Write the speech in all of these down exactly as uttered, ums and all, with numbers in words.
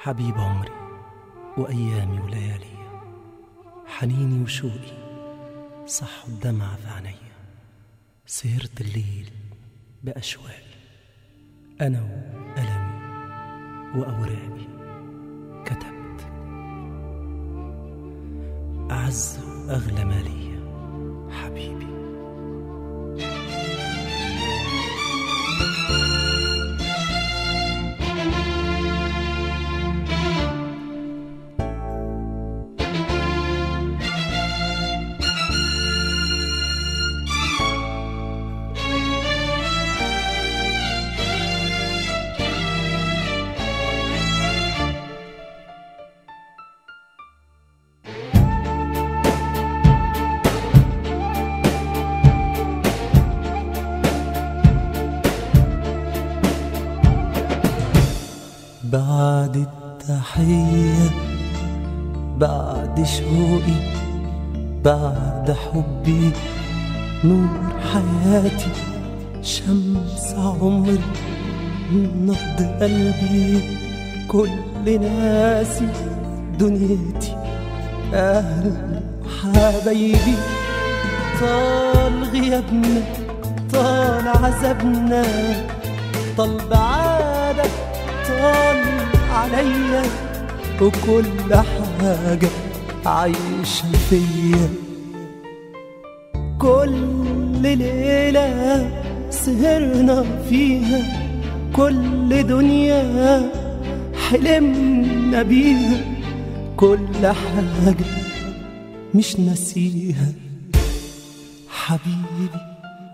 حبيب عمري وأيامي وليالي، حنيني وشوقي صح الدمع في عينيا، سهرت الليل بأشواقي أنا وألمي وأوراقي، كتبت أعز وأغلى ما ليا حبيبي. بعد التحية، بعد شوقي، بعد حبي، نور حياتي، شمس عمري، نبض قلبي، كل ناسي، دنيتي، أهل حبايبي. طال غيابنا، طال عذابنا، طال بعادك، طال عليا، وكل حاجة عايشة فيا. كل ليلة سهرنا فيها، كل دنيا حلمنا بيها، كل حاجة مش ناسيها حبيبي.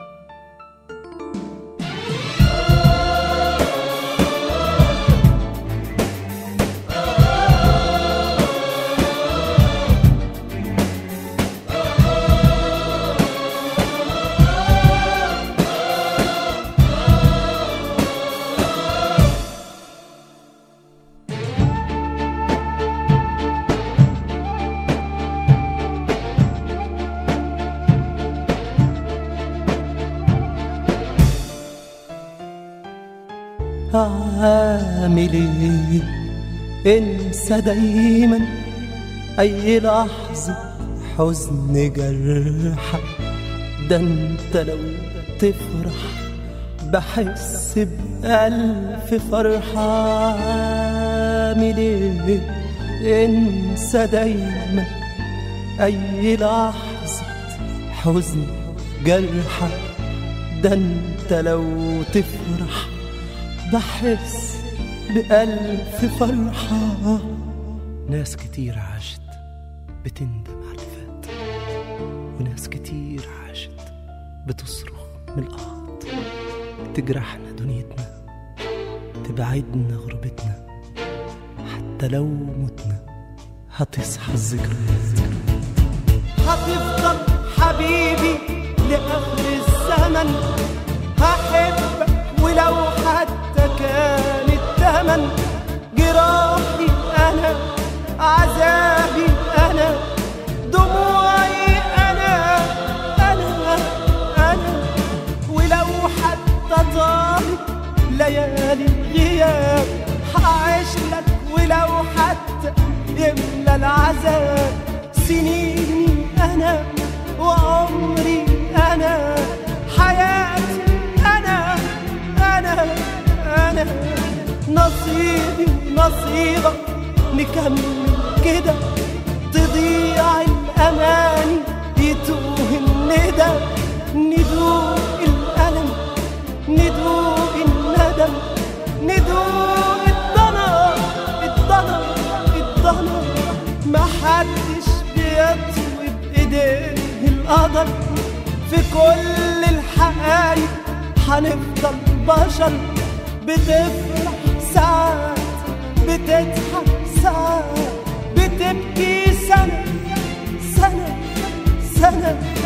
عامل ايه انسى دايما اي لحظة حزن جرحك، ده انت لو تفرح بحس بألف فرحة. عامل ايه انسى دايما اي لحظة حزن جرحك، ده انت لو تفرح بحس بألف فرحة. ناس كتير عاشت بتندم على اللي فات، وناس كتير عاشت بتصرخ من الأرض، تجرحنا دنيتنا، تبعدنا غربتنا، حتى لو متنا هتصحى الذكريات. هتفضل حبيبي لآخر الزمن، هحبك ولو حتى كان الثمن. جراحي أنا، عذابي أنا، دموعي أنا أنا أنا، ولو حتى طالت ليالي الغياب هعيش لك، ولو حتى يملى العذاب سنيني أنا وعمري أنا، حياتي أنا أنا أنا، نصيبي ونصيبك نكمل كده، تضيع الأماني يتوه الندى، ندوق الألم، ندوق الندم، ندوق الضنا الضنا الضنا. محدش بيطوي بإيديه القدر، في كل الحقايق هنفضل بشر، بتفرح ساعات، بتضحك ساعات، بتبكي سنة سنة سنة.